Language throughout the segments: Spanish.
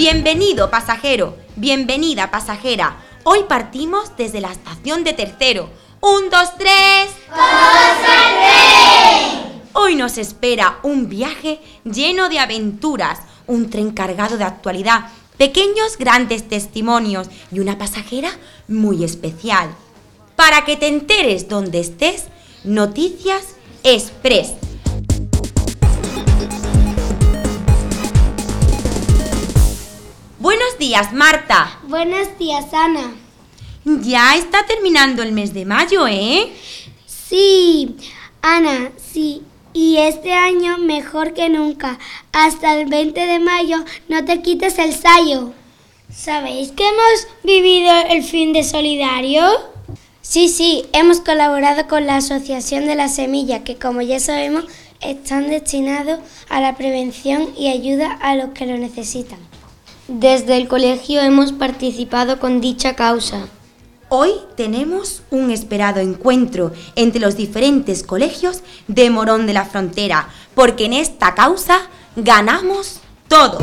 Bienvenido, pasajero. Bienvenida, pasajera. Hoy partimos desde la estación de Tercero. 1, 2, 3. ¡Todos al tren! Hoy nos espera un viaje lleno de aventuras, un tren cargado de actualidad, pequeños grandes testimonios y una pasajera muy especial. Para que te enteres donde estés, Noticias Express. Buenos días, Marta. Buenos días, Ana. Ya está terminando el mes de mayo, ¿eh? Sí, Ana, sí. Y este año mejor que nunca. Hasta el 20 de mayo no te quites el sayo. ¿Sabéis que hemos vivido el fin de solidario? Sí, hemos colaborado con la Asociación de la Semilla, que como ya sabemos, están destinados a la prevención y ayuda a los que lo necesitan. Desde el colegio hemos participado con dicha causa. Hoy tenemos un esperado encuentro entre los diferentes colegios de Morón de la Frontera, porque en esta causa ganamos todos.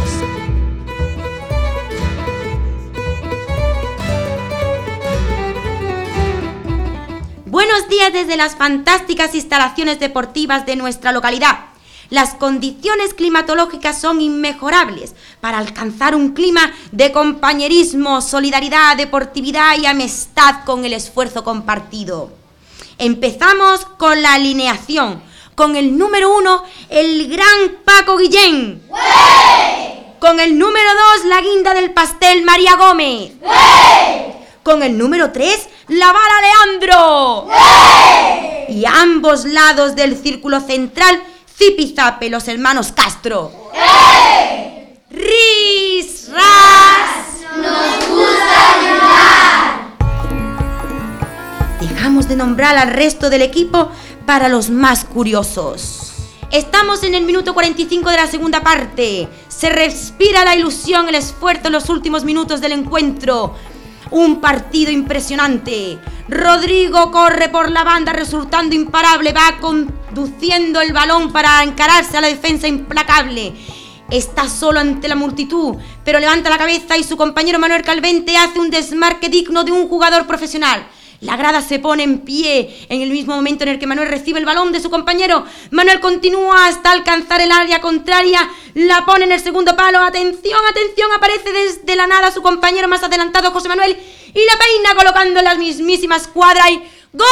Buenos días desde las fantásticas instalaciones deportivas de nuestra localidad. Las condiciones climatológicas son inmejorables para alcanzar un clima de compañerismo, solidaridad, deportividad y amistad con el esfuerzo compartido. Empezamos con la alineación, con el número 1, el gran Paco Guillén. ¡Wey! Con el número 2, la guinda del pastel, María Gómez. ¡Wey! Con el número 3, la bala Leandro. ¡Wey! Y a ambos lados del círculo central, Zipizape, los hermanos Castro. ¡Hey! ¡Ris, ras! ¡Nos gusta ayudar! Dejamos de nombrar al resto del equipo para los más curiosos. Estamos en el minuto 45 de la segunda parte. Se respira la ilusión, el esfuerzo en los últimos minutos del encuentro. Un partido impresionante. Rodrigo corre por la banda resultando imparable, va conduciendo el balón para encararse a la defensa implacable. Está solo ante la multitud, pero levanta la cabeza y su compañero Manuel Calvente hace un desmarque digno de un jugador profesional. La grada se pone en pie en el mismo momento en el que Manuel recibe el balón de su compañero. Manuel continúa hasta alcanzar el área contraria, la pone en el segundo palo. Atención, aparece desde la nada su compañero más adelantado, José Manuel, y la peina colocando en la mismísima escuadra y ¡gol!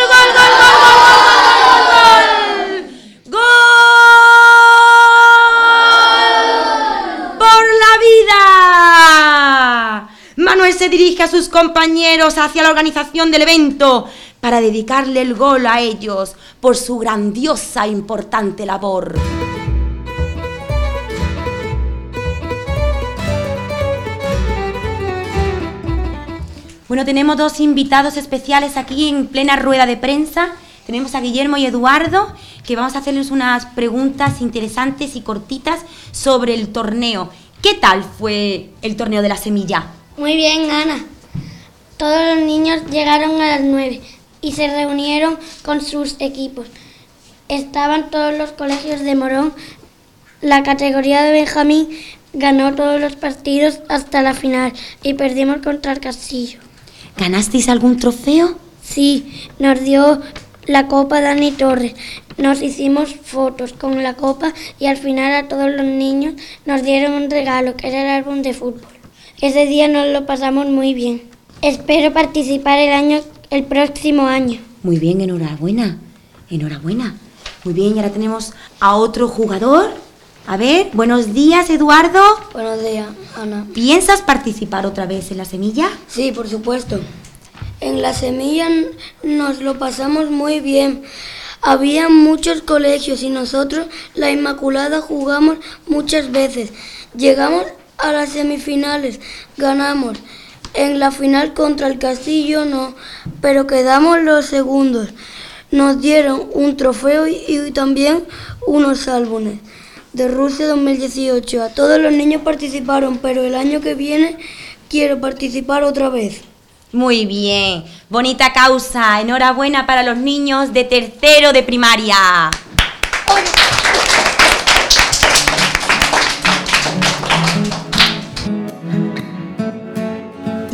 ¡Gol! ¡Por la vida! Manuel se dirige a sus compañeros hacia la organización del evento para dedicarle el gol a ellos por su grandiosa e importante labor. Bueno, tenemos dos invitados especiales aquí en plena rueda de prensa. Tenemos a Guillermo y Eduardo, que vamos a hacerles unas preguntas interesantes y cortitas sobre el torneo. ¿Qué tal fue el torneo de la semilla? Muy bien, Ana. Todos los niños llegaron a las 9 y se reunieron con sus equipos. Estaban todos los colegios de Morón. La categoría de Benjamín ganó todos los partidos hasta la final y perdimos contra el Castillo. ¿Ganasteis algún trofeo? Sí, nos dio la copa Dani Torres. Nos hicimos fotos con la copa y al final a todos los niños nos dieron un regalo, que era el álbum de fútbol. Ese día nos lo pasamos muy bien. Espero participar el próximo año. Muy bien, enhorabuena. Muy bien, y ahora tenemos a otro jugador. A ver, buenos días, Eduardo. Buenos días, Ana. ¿Piensas participar otra vez en la semilla? Sí, por supuesto. En la semilla nos lo pasamos muy bien. Había muchos colegios y nosotros, la Inmaculada, jugamos muchas veces. Llegamos a las semifinales, ganamos. En la final contra el Castillo no, pero quedamos los segundos. Nos dieron un trofeo y también unos álbumes de Rusia 2018. A todos los niños participaron, pero el año que viene quiero participar otra vez. Muy bien, bonita causa. Enhorabuena para los niños de tercero de primaria.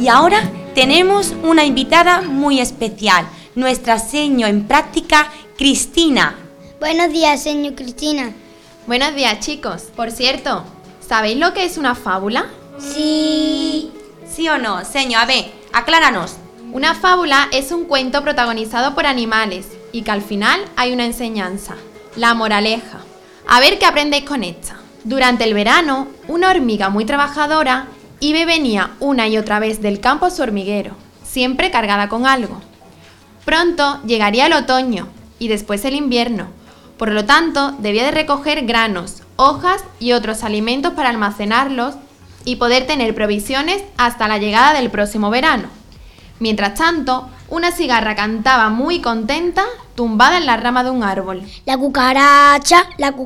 ahora tenemos una invitada muy especial, nuestra seño en práctica, Cristina. Buenos días, señor Cristina. Buenos días, chicos. Por cierto, ¿sabéis lo que es una fábula? Sí. ¿Sí o no, seño? A ver, acláranos. Una fábula es un cuento protagonizado por animales y que al final hay una enseñanza, la moraleja. A ver qué aprendéis con esta. Durante el verano, una hormiga muy trabajadora iba y venía una y otra vez del campo a su hormiguero, siempre cargada con algo. Pronto llegaría el otoño y después el invierno. Por lo tanto, debía de recoger granos, hojas y otros alimentos para almacenarlos y poder tener provisiones hasta la llegada del próximo verano. Mientras tanto, una cigarra cantaba muy contenta, tumbada en la rama de un árbol. La cucaracha,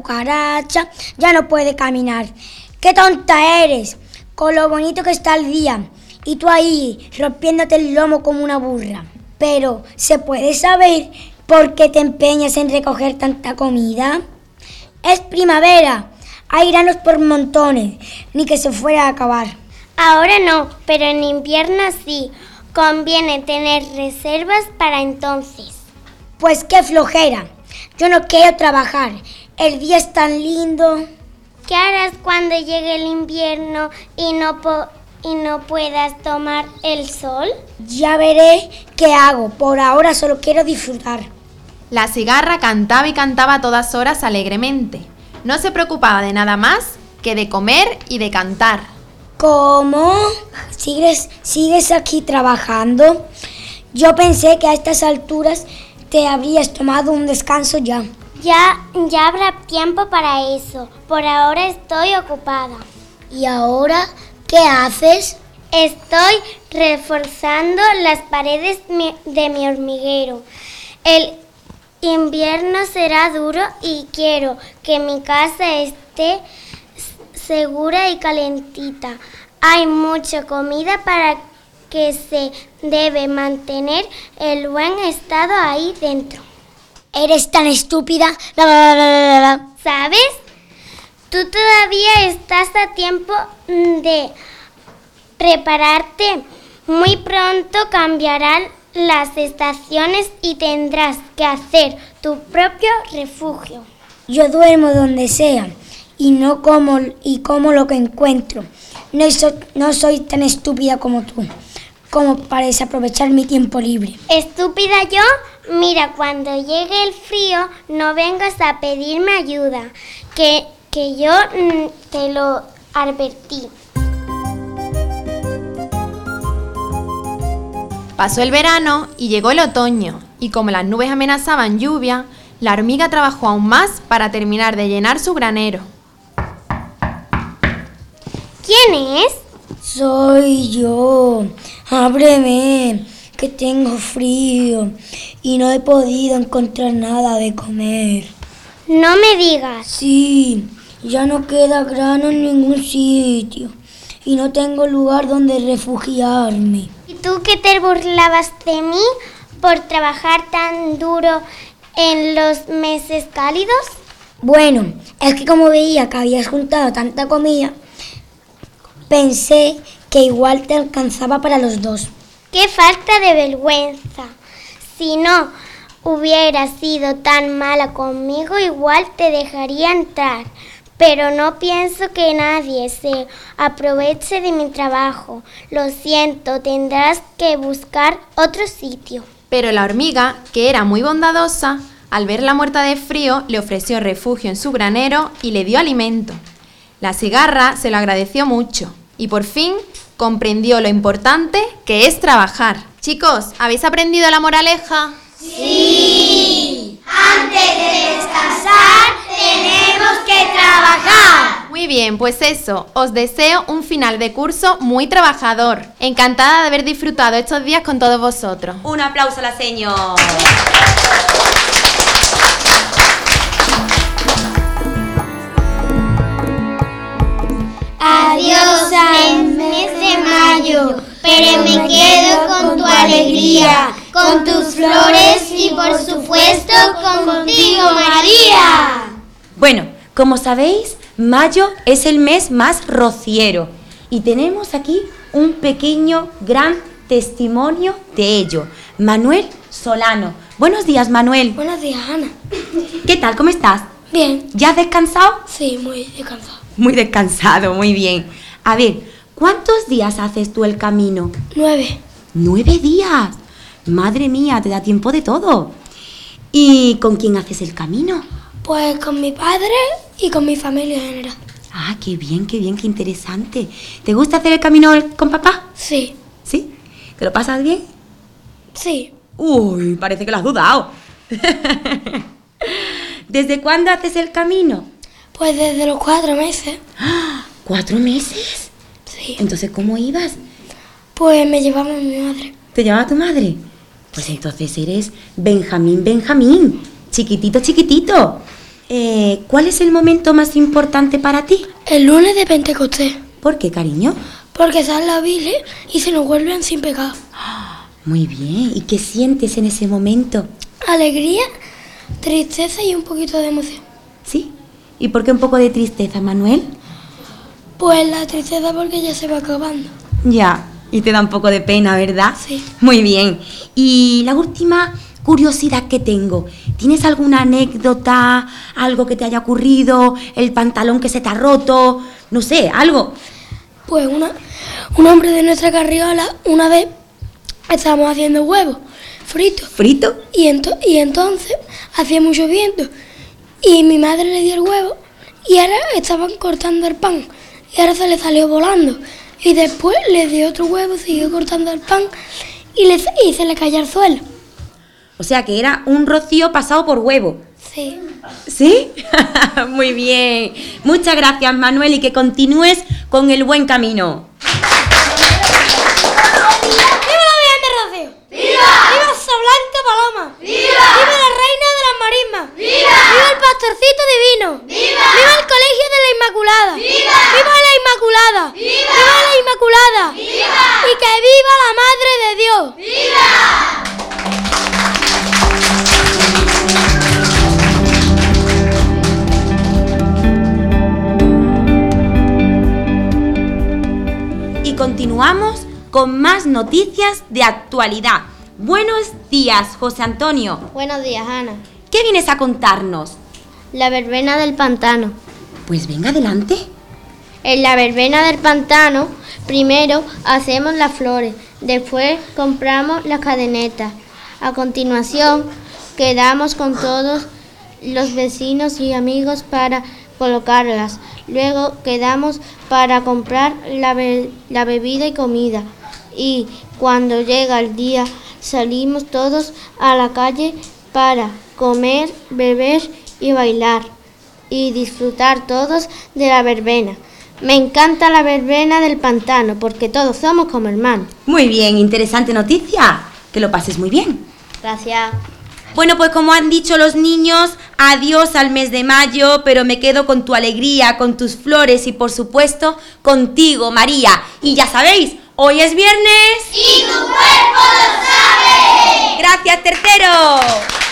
ya no puede caminar. ¡Qué tonta eres! Con lo bonito que está el día. Y tú ahí, rompiéndote el lomo como una burra. Pero, ¿se puede saber por qué te empeñas en recoger tanta comida? Es primavera. Hay granos por montones. Ni que se fuera a acabar. Ahora no, pero en invierno sí. Conviene tener reservas para entonces. Pues qué flojera. Yo no quiero trabajar. El día es tan lindo. ¿Qué harás cuando llegue el invierno y no puedas tomar el sol? Ya veré qué hago. Por ahora solo quiero disfrutar. La cigarra cantaba y cantaba a todas horas alegremente. No se preocupaba de nada más que de comer y de cantar. ¿Cómo? ¿Sigues aquí trabajando? Yo pensé que a estas alturas te habrías tomado un descanso ya. Ya habrá tiempo para eso. Por ahora estoy ocupada. ¿Y ahora qué haces? Estoy reforzando las paredes de mi hormiguero. El invierno será duro y quiero que mi casa esté segura y calentita. Hay mucha comida para que se debe mantener el buen estado ahí dentro. Eres tan estúpida. ¿Sabes? Tú todavía estás a tiempo de prepararte. Muy pronto cambiarán las estaciones y tendrás que hacer tu propio refugio. Yo duermo donde sea y como lo que encuentro. No soy tan estúpida como tú, como para desaprovechar mi tiempo libre. ¿Estúpida yo? Mira, cuando llegue el frío no vengas a pedirme ayuda, que yo te lo advertí. Pasó el verano y llegó el otoño, y como las nubes amenazaban lluvia, la hormiga trabajó aún más para terminar de llenar su granero. ¿Quién es? Soy yo. Ábreme, que tengo frío y no he podido encontrar nada de comer. No me digas. Sí, ya no queda grano en ningún sitio y no tengo lugar donde refugiarme. ¿Y tú que te burlabas de mí por trabajar tan duro en los meses cálidos? Bueno, es que como veía que habías juntado tanta comida, pensé que igual te alcanzaba para los dos. ¡Qué falta de vergüenza! Si no hubieras sido tan mala conmigo, igual te dejaría entrar. Pero no pienso que nadie se aproveche de mi trabajo. Lo siento, tendrás que buscar otro sitio. Pero la hormiga, que era muy bondadosa, al verla muerta de frío, le ofreció refugio en su granero y le dio alimento. La cigarra se lo agradeció mucho y por fin comprendió lo importante que es trabajar. Chicos, ¿habéis aprendido la moraleja? ¡Sí! Antes de descansar tenemos que trabajar. Muy bien, pues eso, os deseo un final de curso muy trabajador. Encantada de haber disfrutado estos días con todos vosotros. Un aplauso a la señor. Adiós al mes de mayo, pero me quedo con tu alegría, con tus flores y por supuesto contigo, María. Bueno, como sabéis, mayo es el mes más rociero y tenemos aquí un pequeño, gran testimonio de ello. Manuel Solano. Buenos días, Manuel. Buenos días, Ana. ¿Qué tal? ¿Cómo estás? Bien. ¿Ya has descansado? Sí, muy descansado. Muy descansado, muy bien. A ver, ¿cuántos días haces tú el camino? 9. 9 días. Madre mía, te da tiempo de todo. ¿Y con quién haces el camino? Pues con mi padre y con mi familia en general. Ah, qué bien, qué interesante. ¿Te gusta hacer el camino con papá? Sí. ¿Sí? ¿Te lo pasas bien? Sí. Uy, parece que lo has dudado. ¿Desde cuándo haces el camino? Pues desde los 4 meses. ¿4 meses? Sí. Entonces, ¿cómo ibas? Pues me llevaba mi madre. ¿Te llevaba tu madre? Pues entonces eres Benjamín, chiquitito. ¿Cuál es el momento más importante para ti? El lunes de Pentecostés. ¿Por qué, cariño? Porque sale la Biblia y se nos vuelven sin pecado. Muy bien. ¿Y qué sientes en ese momento? Alegría, tristeza y un poquito de emoción. ¿Sí? ¿Y por qué un poco de tristeza, Manuel? Pues la tristeza porque ya se va acabando. Ya, y te da un poco de pena, ¿verdad? Sí. Muy bien. Y la última curiosidad que tengo. ¿Tienes alguna anécdota, algo que te haya ocurrido, el pantalón que se te ha roto, no sé, algo? Pues un hombre de nuestra carriola, una vez estábamos haciendo huevos fritos. ¿Frito? Y entonces hacía mucho viento. Y mi madre le dio el huevo y ahora estaban cortando el pan. Y ahora se le salió volando. Y después le dio otro huevo, siguió cortando el pan y se le cayó al suelo. O sea que era un rocío pasado por huevo. Sí. ¿Sí? Muy bien. Muchas gracias, Manuel, y que continúes con el buen camino. ¡Viva la Virgen de Rocío! ¡Viva! ¡Viva Sa Blanca Paloma! ¡Viva! ¡Viva la Reina de las Marismas! ¡Viva! ¡Viva el Pastorcito Divino! ¡Viva! ¡Viva el Colegio de la Inmaculada! ¡Viva! ¡Viva la Inmaculada! ¡Viva! ¡Viva la Inmaculada! ¡Viva! ¡Y que viva la Madre de Dios! ¡Viva! Y continuamos con más noticias de actualidad. Buenos días, José Antonio. Buenos días, Ana. ¿Qué vienes a contarnos? La verbena del pantano. Pues venga, adelante. En la verbena del pantano, primero hacemos las flores, después compramos las cadenetas. A continuación, quedamos con todos los vecinos y amigos para colocarlas. Luego quedamos para comprar la bebida y comida. Y cuando llega el día, salimos todos a la calle para comer, beber y bailar. Y disfrutar todos de la verbena. Me encanta la verbena del pantano porque todos somos como hermanos. Muy bien, interesante noticia. Que lo pases muy bien. Gracias. Bueno, pues como han dicho los niños, adiós al mes de mayo, pero me quedo con tu alegría, con tus flores y por supuesto contigo, María. Y ya sabéis, hoy es viernes. ¡Y tu cuerpo lo sabe! Gracias, tercero.